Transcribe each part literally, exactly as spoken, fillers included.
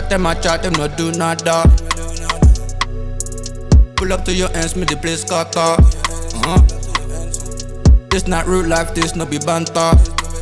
chat, them a chat, them no do nada. Pull up to your ends, me the place scatter. Uh-huh. This not real life, this no be banter.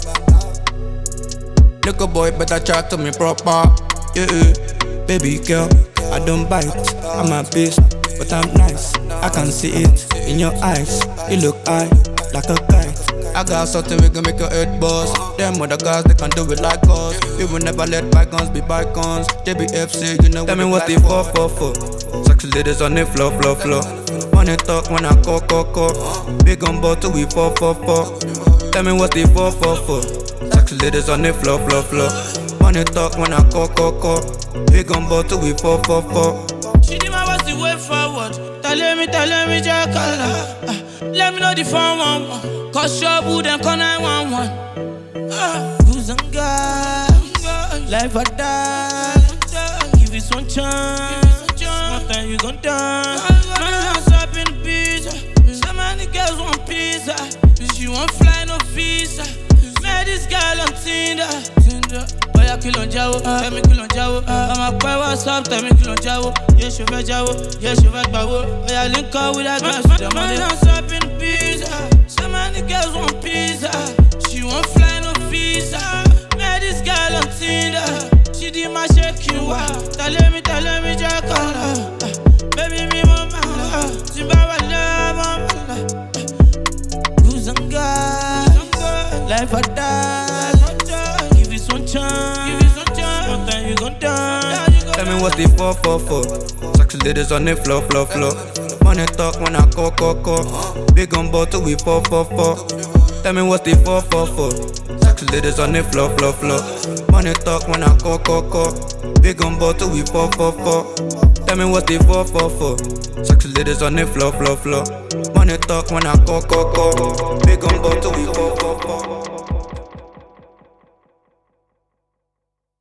Little boy better chat to me proper. Yeah, baby girl, I don't bite, I'm a beast, but I'm nice. I can see it in your eyes. You look high, like a kite. I got something we can make your head buzz. Them other guys, they can do it like us. We will never let bygones be bygones. J B F C, you know. Tell me what they for, for, for. Sexy ladies on the floor, floor, floor. Money talk when I call, call, call. Big on bottle, we four, four, four. Tell me what they for, for, for. Sexy ladies on the floor, floor, floor. Money talk when I call, call, call. Big on bottle, we four, four, four. She did my what's the way forward. Tell me, tell me, Jack. Uh, let me know the phone one one. Cause your boo then call nine one one. Who's on God? Life or die. Give it one chance. One time you gon' die. Man, I'm shopping pizza. So many girls want pizza. She won't fly no visa. Met this girl on Tinder. Tinder. Oh yeah, kill on Jawo. Tell me kill on Jawo. I'm a boy, what's up? Tell me kill on Jawo. Yeah, she fed Jawo. Yeah, she fed Bawo. Oh yeah, link up with that girl. Man, man, I'm shopping pizza. So many girls want pizza. She won't fly no visa. Met this girl on Tinder. She did my shaking wow. Tell me, tell me, Jack. Baby, me mama. Zimbabwe love mama. Who's on God? Life or die. Give it one chance. One time you gon' die. Tell me what they for, for, for. Sexy ladies on the floor, floor, floor. Money talk when I call, call, call. Big on bottle, we four, four, four. Tell me what they for, for, for. Sexy ladies on the floor, floor, floor. Money talk when I call, call, call. Big on bottle, we four, four, four. Tell me what they for, for, for. Sexy ladies on the floor, floor, floor. Money talk when I call, call, call. Big on bottle, we four, four, four.